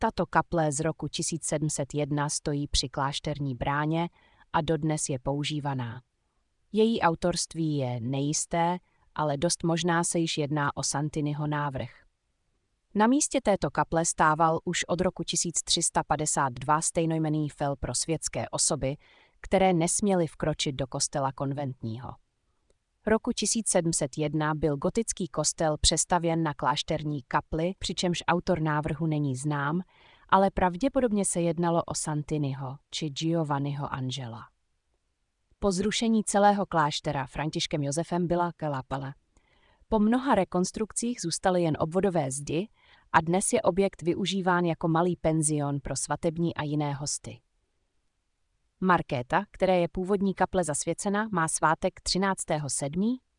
Tato kaple z roku 1701 stojí při klášterní bráně a dodnes je používaná. Její autorství je nejisté, ale dost možná se již jedná o Santiniho návrh. Na místě této kaple stával už od roku 1352 stejnojmenný fel pro světské osoby, které nesměly vkročit do kostela konventního. Roku 1701 byl gotický kostel přestavěn na klášterní kapli, přičemž autor návrhu není znám, ale pravděpodobně se jednalo o Santiniho či Giovanniho Angela. Po zrušení celého kláštera Františkem Josefem byla kapela. Po mnoha rekonstrukcích zůstaly jen obvodové zdi a dnes je objekt využíván jako malý penzion pro svatební a jiné hosty. Markéta, které je původní kaple zasvěcena, má svátek 13.7.